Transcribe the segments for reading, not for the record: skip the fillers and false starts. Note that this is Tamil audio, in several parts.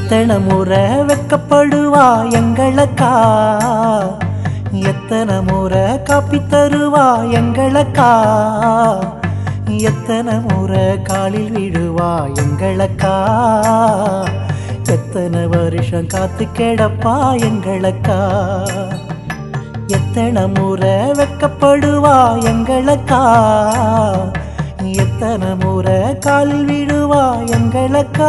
எத்தனை முறை வெக்கப்படுவா எங்களக்கா, எத்தனை முறை காப்பி தருவா எங்களக்கா, எத்தனை முறை காலில் விழுவா எங்களக்கா, எத்தனை வருஷம் காத்து கிடப்பா எங்களக்கா. எத்தனை முறை வெக்கப்படுவா எங்களக்கா, எத்தனை முறை காலில் விழுவா எங்களக்கா.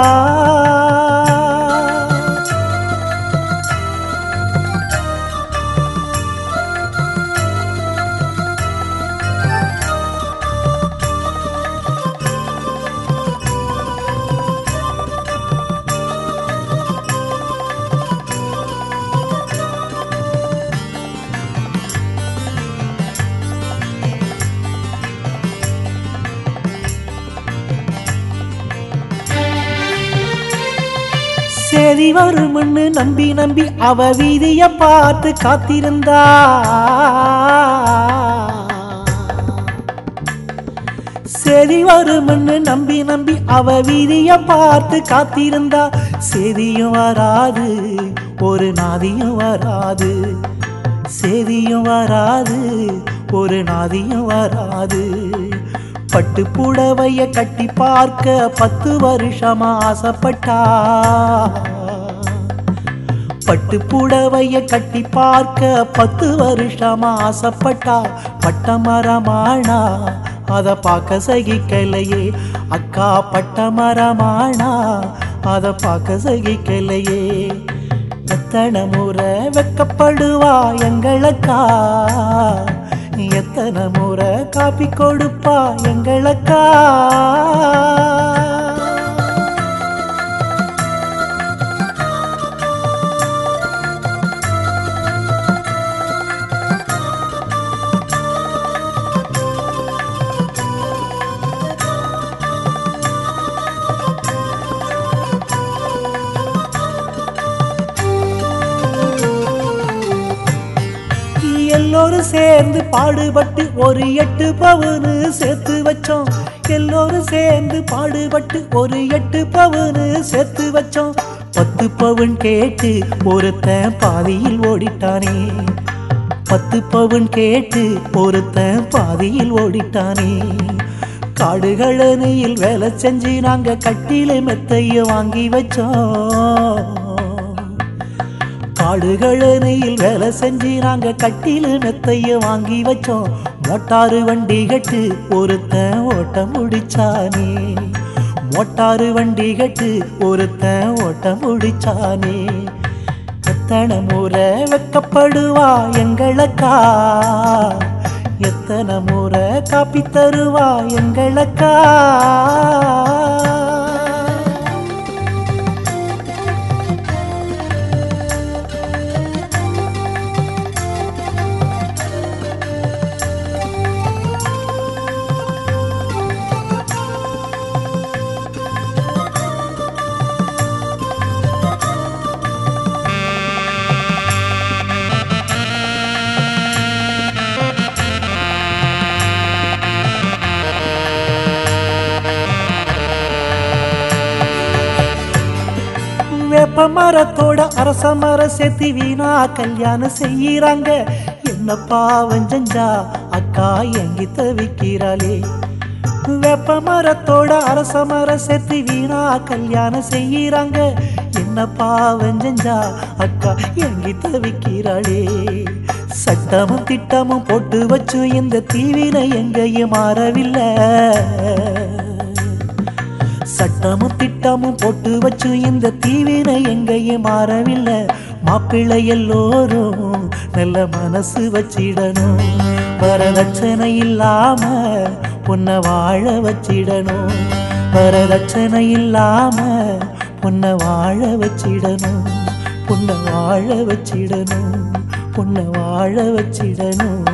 சேதி வரும்னு நம்பி நம்பி அவ வீதிய பார்த்து காத்திருந்தா, சேதி வரும்னு நம்பி நம்பி அவ வீதிய பார்த்து காத்திருந்தா. சேதியும் வராது ஒரு நாதியும் வராது, சேதியும் வராது ஒரு நாதியும் வராது. பட்டு புடவைய கட்டி பார்க்க 10 வருஷமா ஆசைப்பட்டா, பட்டு புடவைய கட்டி பார்க்க 10 வருஷமா ஆசைப்பட்டா. பட்டமரமானா அத பார்க்க சகிக்கலையே அக்கா, பட்டமரமானா அத பார்க்க சகிக்கலையே. எத்தனை முறை வெக்கப்படுவா எங்களக்கா, எத்தனை முறை காப்பி கொடுப்பா எங்களக்கா. எல்லோரும் சேர்ந்து பாடுபட்டு ஒரு 8 பவுனு சேர்த்து வச்சோம், எல்லோரும் சேர்ந்து பாடுபட்டு ஒரு 8 பவுனு சேர்த்து வச்சோம். 10 பவுன் கேட்டு ஒருத்தன் பாதியில் ஓடிட்டானே, 10 பவுன் கேட்டு ஒருத்தன் பாதியில் ஓடிட்டானே. காடுகளனியில் வேலை செஞ்சு நாங்க கட்டில மெத்தைய வாங்கி வச்சோம், காடுகளனியில் வேலை செஞ்சு நாங்க கட்டில மெத்தைய வாங்கி வச்சோம். மோட்டாரு வண்டி கட்டு ஒருத்தன் ஓட்ட முடிச்சானே, மோட்டாரு வண்டி கட்டு ஒருத்தன் ஓட்ட முடிச்சானே. எத்தனை முறை வெக்கப்படுவா எங்களக்கா, எத்தனை முறை காப்பி தருவா எங்களக்கா. வேப்ப மரத்தோட அரச மர சேர்த்து வீணா கல்யாணம் செய்யறாங்க. என்ன பாவம் செஞ்சா அக்கா எங்கி தவிக்கிறாளே, வேப்ப மரத்தோட அரச மர சேர்த்து வீணா கல்யாணம் செய்யறாங்க. என்ன பாவம் செஞ்சா அக்கா எங்கி தவிக்கிறாளே. சட்டமும் திட்டமும் போட்டு வச்சு இந்த தீவினை எங்கேயும் மாறவில்லை, சட்டமும் திட்டமும் போட்டு வச்சு இந்த தீவினை எங்கேயும் மாறவில்லை. மாப்பிள்ளை எல்லோரும் நல்ல மனசு வச்சிடணும், வரதட்சணை இல்லாம பொண்ண வாழ வச்சிடணும், வரதட்சணை இல்லாம பொண்ண வாழ வச்சிடணும், பொண்ண வாழ வச்சிடணும், பொண்ண வாழ வச்சிடணும்.